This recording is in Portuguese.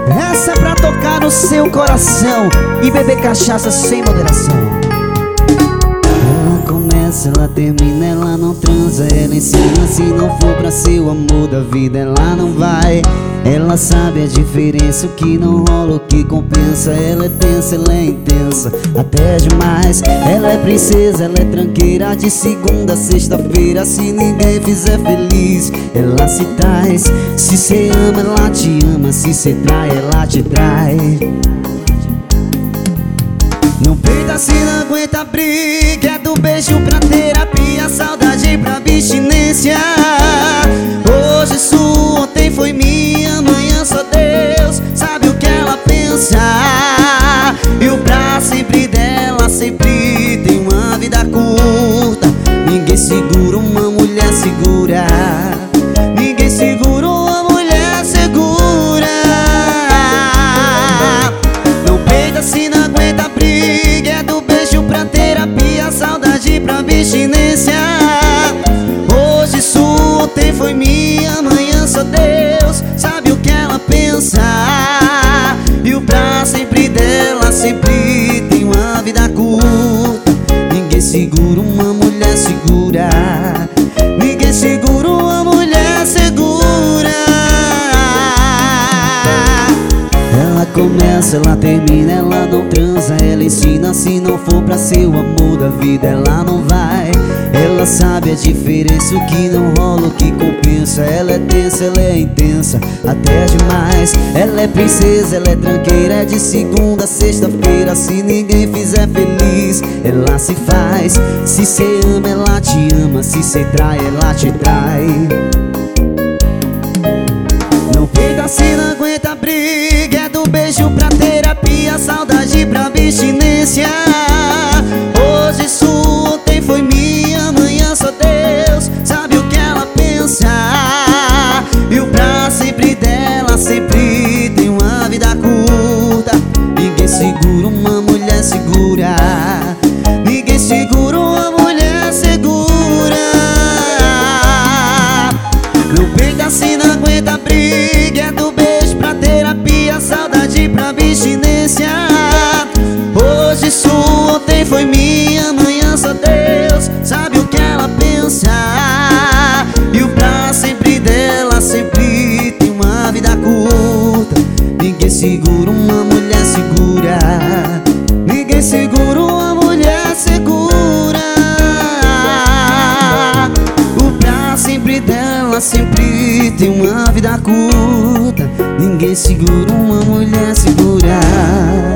Essa é pra tocar no seu coração e beber cachaça sem moderação. Ela começa, ela termina, ela não transa. Ela ensina, se não for pra ser o amor da vida, ela não vai. Ela sabe a diferença, o que não rola, o que compensa. Ela é tensa, ela é intensa, até demais. Ela é princesa, ela é tranqueira, de segunda a sexta-feira. Se ninguém fizer feliz, ela se traz. Se cê ama, ela te ama, se cê trai, ela te trai. Não peida se não aguenta briga, é do beijo pra terapia, saudade pra abstinência. Hoje sua, ontem foi minha, amanhã só Deus sabe o que ela pensa. E o pra sempre dela sempre tem uma vida curta. Ninguém segura uma mulher segura. Ninguém segura uma mulher segura. Não peida se não aguenta briga, é do beijo pra terapia, saudade pra abstinência. Hoje sua, ontem foi minha, amanhã só Deus sabe o que ela pensa. E o pra sempre dela sempre tem uma vida curta. Ninguém segura uma mulher segura. Ninguém segura uma mulher segura. Ela começa, ela termina, ela não transa. Ela ensina, se não for pra ser o amor da vida, ela não vai. Ela sabe a diferença, o que não rola, o que compensa. Ela é tensa, ela é intensa, até demais. Ela é princesa, ela é tranqueira, de segunda a sexta-feira. Se ninguém fizer feliz, ela se faz. Se cê ama, ela te ama, se cê trai, ela te trai. Não peida se não aguenta briga, é do beijo pra terapia, saudade pra abstinência. Hoje sua, ontem foi minha, amanhã só Deus sabe o que ela pensa. E o pra sempre dela sempre tem uma vida curta. Ninguém segura uma mulher segura. Ninguém segura uma mulher segura. Não peida se não aguenta briga, é do beijo pra terapia, saudade pra abstinência. Hoje sua, ontem foi minha, amanhã só Deus sabe o que ela pensa. E o pra sempre dela sempre tem uma vida curta. Ninguém segura uma mulher segura. Ninguém segura uma mulher segura. O pra sempre dela sempre tem uma vida curta. Ninguém segura uma mulher segura.